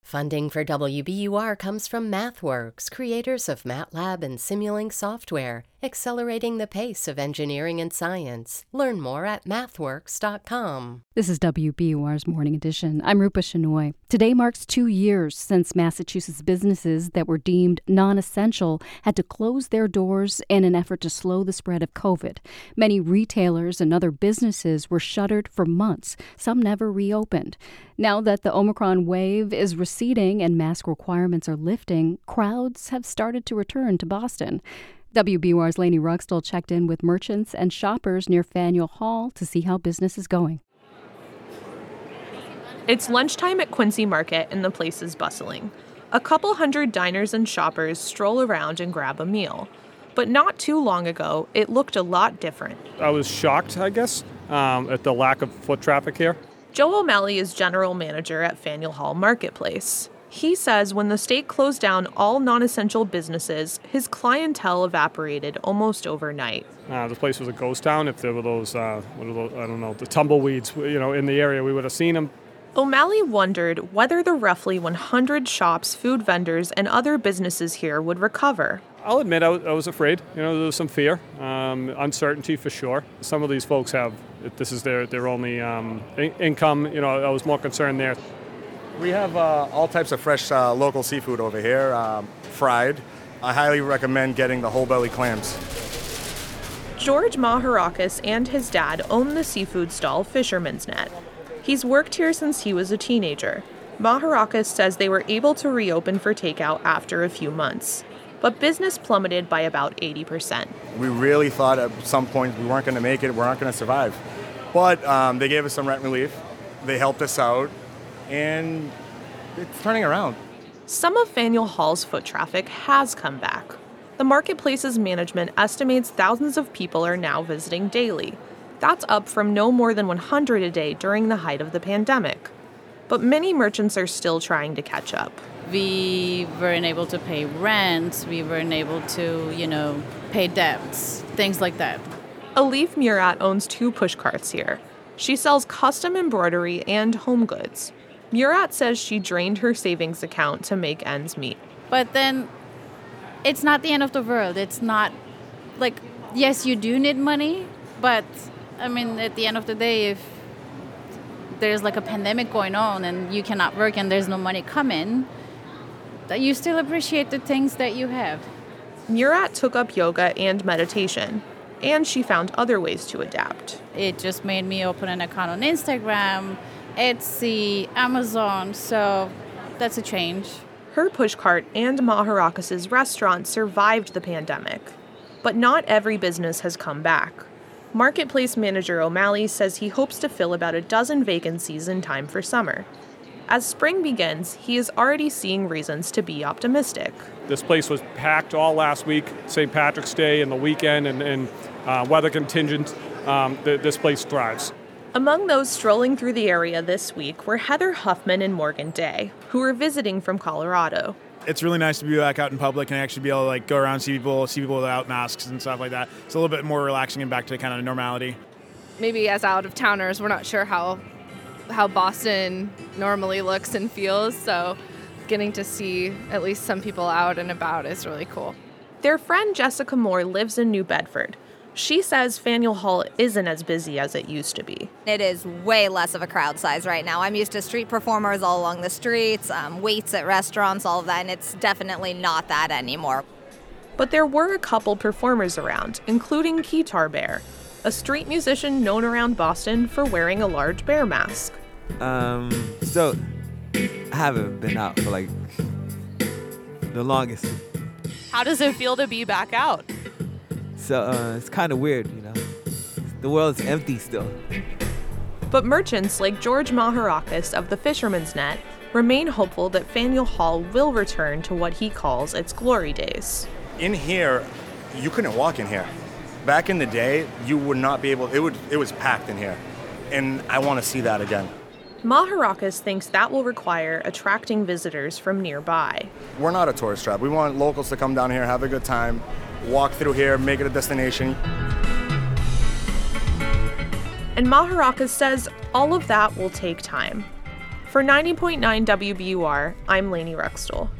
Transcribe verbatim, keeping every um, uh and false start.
Funding for W B U R comes from MathWorks, creators of MATLAB and Simulink software, accelerating the pace of engineering and science. Learn more at mathworks dot com. This is W B U R's Morning Edition. I'm Rupa Shenoy. Today marks two years since Massachusetts businesses that were deemed non-essential had to close their doors in an effort to slow the spread of COVID. Many retailers and other businesses were shuttered for months. Some never reopened. Now that the Omicron wave is receding and mask requirements are lifting, crowds have started to return to Boston. W B U R's Lainey Ruxtall checked in with merchants and shoppers near Faneuil Hall to see how business is going. It's lunchtime at Quincy Market and the place is bustling. A couple hundred diners and shoppers stroll around and grab a meal. But not too long ago, it looked a lot different. I was shocked, I guess, um, at the lack of foot traffic here. Joe O'Malley is general manager at Faneuil Hall Marketplace. He says when the state closed down all non-essential businesses, his clientele evaporated almost overnight. Uh, the place was a ghost town. If there were those, uh, what are those, I don't know, the tumbleweeds, you know, in the area, we would have seen them. O'Malley wondered whether the roughly one hundred shops, food vendors, and other businesses here would recover. I'll admit I was, I was afraid. You know, there was some fear, um, uncertainty for sure. Some of these folks have, this is their, their only um, in- income. You know, I was more concerned there. We have uh, all types of fresh uh, local seafood over here, um, fried. I highly recommend getting the whole belly clams. George Maharakis and his dad own the seafood stall Fisherman's Net. He's worked here since he was a teenager. Maharakis says they were able to reopen for takeout after a few months, but business plummeted by about eighty percent. We really thought at some point we weren't going to make it, we weren't going to survive. But um, they gave us some rent relief, they helped us out, and it's turning around. Some of Faneuil Hall's foot traffic has come back. The marketplace's management estimates thousands of people are now visiting daily. That's up from no more than one hundred a day during the height of the pandemic. But many merchants are still trying to catch up. We weren't able to pay rent, we weren't able to, you know, pay debts, things like that. Alif Murat owns two push carts here. She sells custom embroidery and home goods. Murat says she drained her savings account to make ends meet. But then it's not the end of the world. It's not like, yes, you do need money, but I mean, at the end of the day, if there's like a pandemic going on and you cannot work and there's no money coming, that you still appreciate the things that you have. Murat took up yoga and meditation, and she found other ways to adapt. It just made me open an account on Instagram, Etsy, Amazon, so that's a change. Her pushcart and Maharakis' restaurant survived the pandemic, but not every business has come back. Marketplace manager O'Malley says he hopes to fill about a dozen vacancies in time for summer. As spring begins, he is already seeing reasons to be optimistic. This place was packed all last week, Saint Patrick's Day and the weekend, and, and uh, weather contingent. Um, th- this place thrives. Among those strolling through the area this week were Heather Huffman and Morgan Day, who were visiting from Colorado. It's really nice to be back out in public and actually be able to like go around and see people, see people without masks and stuff like that. It's a little bit more relaxing and back to kind of normality. Maybe as out-of-towners, we're not sure how how Boston normally looks and feels, so getting to see at least some people out and about is really cool. Their friend Jessica Moore lives in New Bedford. She says Faneuil Hall isn't as busy as it used to be. It is way less of a crowd size right now. I'm used to street performers all along the streets, um, waits at restaurants, all of that, and it's definitely not that anymore. But there were a couple performers around, including Keytar Bear, a street musician known around Boston for wearing a large bear mask. Um, so I haven't been out for like the longest. How does it feel to be back out? So uh, it's kind of weird, you know. The world's empty still. But merchants like George Maharakis of the Fisherman's Net remain hopeful that Faneuil Hall will return to what he calls its glory days. In here, you couldn't walk in here. Back in the day, you would not be able, it would. It was packed in here. And I want to see that again. Maharakis thinks that will require attracting visitors from nearby. We're not a tourist trap. We want locals to come down here, have a good time, walk through here, make it a destination. And Maharakis says all of that will take time. For ninety point nine W B U R, I'm Lainey Ruxtell.